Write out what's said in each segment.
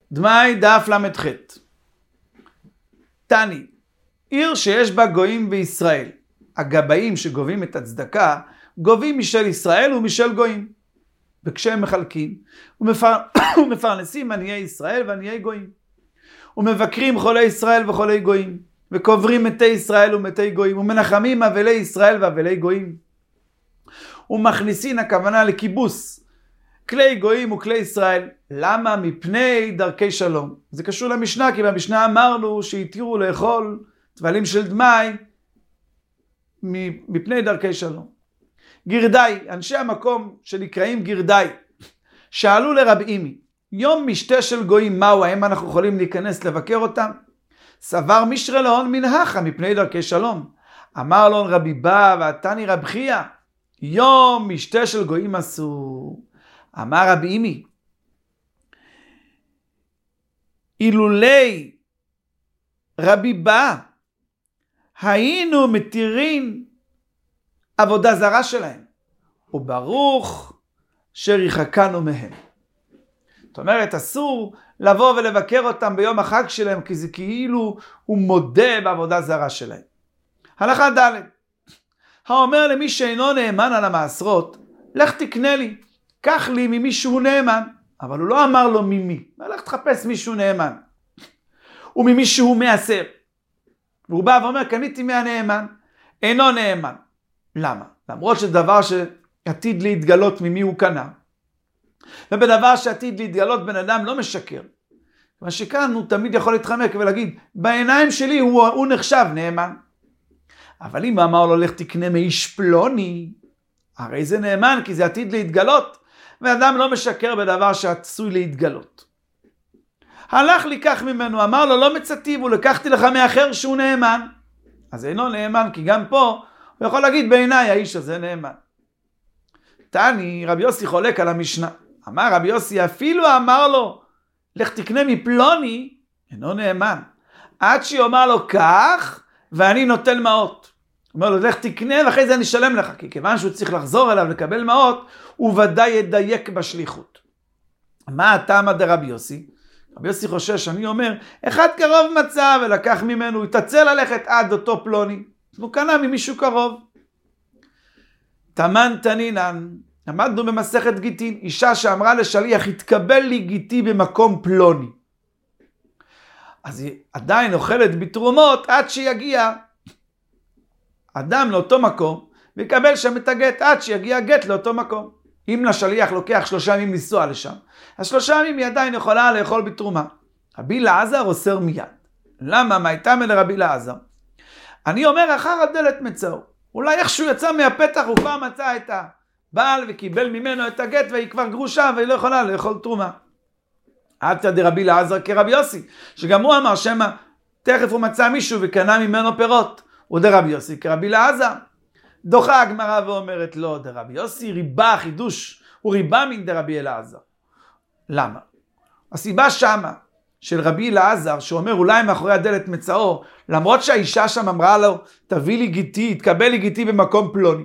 דמאי דף למ"ח. תני, עיר שיש בה גויים וישראל. הגבאים שגובים את הצדקה, גובים משל ישראל ומשל גויים. וכשהם מחלקים, ומפרנסים עניי ישראל ועניי גויים. ומבקרים חולי ישראל וחולי גויים. וקוברים מתי ישראל ומתי גויים. ומנחמים אבלי ישראל ואבלי גויים. ומכניסין הכוונה לכיבוס. כלי גויים וכלי ישראל. למה? מפני דרכי שלום. זה קשור למשנה, כי במשנה אמרנו שהתירו לאכול טבלים של דמאי מפני דרכי שלום. גרדאי, אנשי המקום שנקראים גרדאי, שאלו לרב אימי, יום משתה של גויים מהו, האם אנחנו יכולים להיכנס לבקר אותם? סבר מישרא להון מנהכה מפני דרכי שלום. אמר לו רבי בא ועתני רב חייא, יום משתה של גויים אסור. אמר רבי אימי, אילולי רבי בא, היינו מתירים עבודה זרה שלהם, וברוך שריחקנו מהם. זאת אומרת, אסור לבוא ולבקר אותם ביום החג שלהם, כי זה כאילו הוא מודה בעבודה זרה שלהם. הלכה ד', האומר למי שאינו נאמן על המעשרות, לך תקנה לי, קח לי ממי שהוא נאמן. אבל הוא לא אמר לו ממי, לך תחפש מישהו נאמן. וממי שהוא מעשר. והוא בא ואומר, קניתי מהנאמן, אינו נאמן. למה? למרות שדבר שעתיד להתגלות ממי הוא קנה, ובדבר שעתיד להתגלות בן אדם לא משקר. מה שכאן הוא תמיד יכול להתחמק ולהגיד, בעיניים שלי הוא נחשב נאמן. אבל אם אמר לו, לך תקנה מאיש פלוני, הרי זה נאמן, כי זה עתיד להתגלות, ואדם לא משקר בדבר שעשוי להתגלות. הלך לקח ממנו, אמר לו, לא מצאתי, ולקחתי לך מאחר שהוא נאמן. אז אינו נאמן, כי גם פה הוא יכול להגיד, בעיניי האיש הזה נאמן. תני, רבי יוסי חולק על המשנה. אמר רבי יוסי, אפילו אמר לו, לך תקנה מפלוני, אינו נאמן. עד שיאמר לו כך, ואני נוטל מעות. הוא אומר לו, לך תקנה, ואחרי זה אני אשלם לך. כי כיוון שהוא צריך לחזור אליו לקבל מעות, הוא ודאי ידייק בשליחות. מה הטעם דרבי יוסי? רבי יוסי חושש, אני אומר, אחד קרוב מצא ולקח ממנו, הוא יתעצל ללכת עד אותו פלוני. הוא קנה ממישהו קרוב. תמן תנינן, למדנו במסכת גיטין, אישה שאמרה לשליח, התקבל לי גיטי במקום פלוני. אז היא עדיין אוכלת בתרומות עד שיגיע אדם לאותו מקום, ויקבל שם את הגט עד שיגיע גט לאותו מקום. אם לשליח לוקח 3 ימים לנסוע לשם, אז 3 ימים היא עדיין יכולה לאכול בתרומה. רבי אלעזר אוסר מיד. למה? מה הייתה מלרבי אלעזר? אני אומר, אחר הדלת מצאו. אולי איכשהו יצא מהפתח, הוא כבר מצא את הבעל וקיבל ממנו את הגט, והיא כבר גרושה והיא לא יכולה לאכול תרומה. עד דרבי אלעזר כרבי יוסי, שגם הוא אמר שמה, תכף הוא מצא מישהו וקנה ממנו פירות. הוא דרבי יוסי כרבי אלעזר. דוחה הגמרא ואומרת לא, דרבי יוסי ריבה חידוש, הוא ריבה מן דרבי אלעזר. למה? הסיבה שמה של רבי אלעזר שאומר אולי מאחורי הדלת מצאו, למרות שהאישה שם אמרה לו תביא לי גיטי, תקבל לי גיטי במקום פלוני.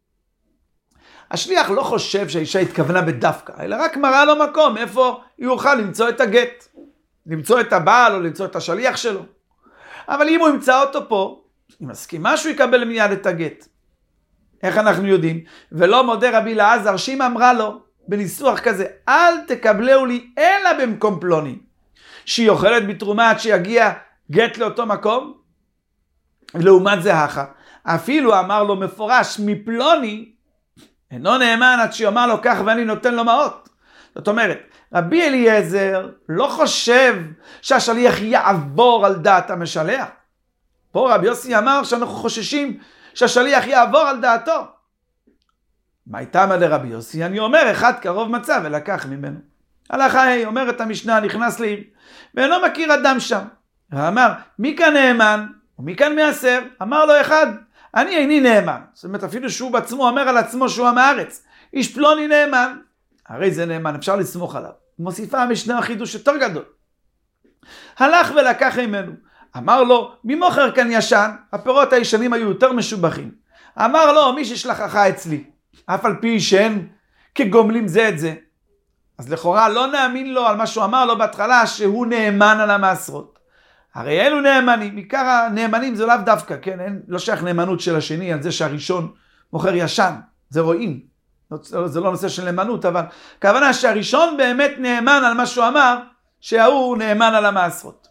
השליח לא חושב שהאישה התכוונה בדווקא, אלא רק מראה לו מקום איפה היא יוכל למצוא את הגט, למצוא את הבעל או למצוא את השליח שלו. אבל אם הוא ימצא אותו פה, היא מסכימה שהוא יקבל מיד את הגט. איך אנחנו יודעים? ולא מודה רבי אלעזר שאם אמרה לו בניסוח כזה, אל תקבלו לי אלא במקום פלוני, שהיא אוכלת בתרומה עד שיגיע גט לאותו מקום, לעומת זה הכה. אפילו אמר לו מפורש מפלוני, אינו נאמן עד שיאמר לו כך ואני נותן לו מעות. זאת אומרת, רבי אליעזר לא חושב שהשליח יעבור על דעת המשלח. פה רבי יוסי אמר שאנחנו חוששים שהשליח יעבור על דעתו. מה הייתה לרבי יוסי? אני אומר, אחד קרוב מצא ולקח ממנו. הלכה היא, אומרת המשנה, נכנס לעיר, ואינו מכיר אדם שם. ואמר, מי כאן נאמן? ומי כאן מעשר? אמר לו אחד, אני איני נאמן. זאת אומרת, אפילו שהוא בעצמו אומר על עצמו שהוא עם הארץ. איש פלוני נאמן. הרי זה נאמן, אפשר לסמוך עליו. מוסיפה המשנה חידוש יותר גדול. הלך ולקח ממנו. אמר לו, מי מוכר כאן ישן? הפירות הישנים היו יותר משובחים. אמר לו, מי ששלחך אצלי, אף על פי שאין כגומלים זה את זה. אז לכאורה לא נאמין לו על מה שהוא אמר לו בהתחלה, שהוא נאמן על המעשרות. הרי אלו נאמנים, עיקר הנאמנים זה לאו דווקא, כן? לא שייך נאמנות של השני על זה שהראשון מוכר ישן, זה רואים. זה לא נושא של נאמנות, אבל הכוונה שהראשון באמת נאמן על מה שהוא אמר, שההוא נאמן על המעשרות.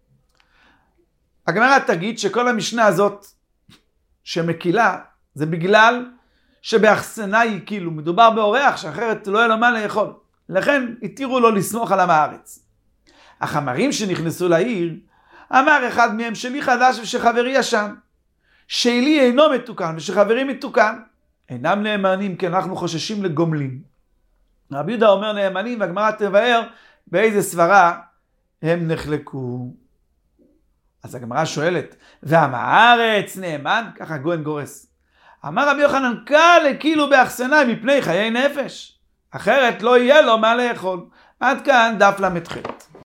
הגמרא תגיד שכל המשנה הזאת שמקילה, זה בגלל שבאחסנה היא כאילו, מדובר באורח שאחרת לא יהיה לו מה לאכול. לכן התירו לו לסמוך על עם הארץ. החמרים שנכנסו לעיר, אמר אחד מהם שלי חדש ושחברי ישן. שלי אינו מתוקן ושחברי מתוקן. אינם נאמנים כי אנחנו חוששים לגומלים. רבי יהודה אומר נאמנים והגמרא תבאר באיזה סברה הם נחלקו. אז הגמרא שואלת, ועם הארץ נאמן? ככה גוהן גורס. אמר רבי יוחנן קל כאילו באחסנה מפני חיי נפש. אחרת לא יהיה לו מה לאכול. עד כאן דף למתחילת.